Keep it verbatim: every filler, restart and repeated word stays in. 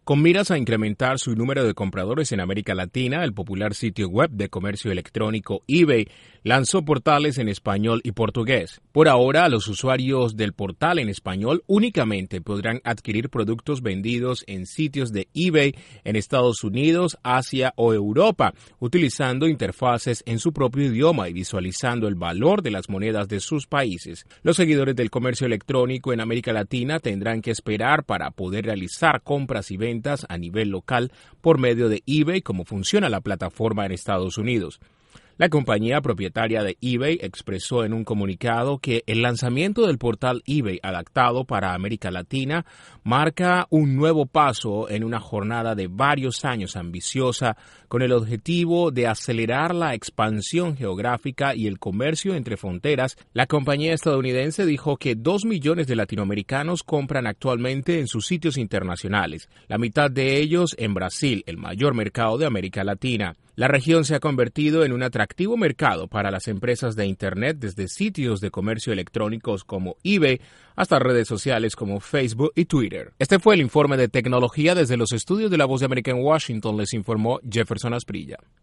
Con miras a incrementar su número de compradores en América Latina, el popular sitio web de comercio electrónico eBay lanzó portales en español y portugués. Por ahora, los usuarios del portal en español únicamente podrán adquirir productos vendidos en sitios de eBay en Estados Unidos, Asia o Europa, utilizando interfaces en su propio idioma y visualizando el valor de las monedas de sus países. Los seguidores del comercio electrónico en América Latina tendrán que esperar para poder realizar compras y ventas a nivel local por medio de eBay, como funciona la plataforma en Estados Unidos. La compañía propietaria de eBay expresó en un comunicado que el lanzamiento del portal eBay adaptado para América Latina marca un nuevo paso en una jornada de varios años ambiciosa con el objetivo de acelerar la expansión geográfica y el comercio entre fronteras. La compañía estadounidense dijo que dos millones de latinoamericanos compran actualmente en sus sitios internacionales, la mitad de ellos en Brasil, el mayor mercado de América Latina. La región se ha convertido en un atractivo mercado para las empresas de Internet, desde sitios de comercio electrónicos como eBay hasta redes sociales como Facebook y Twitter. Este fue el informe de tecnología desde los estudios de La Voz de América en Washington. Les informó Jefferson Asprilla.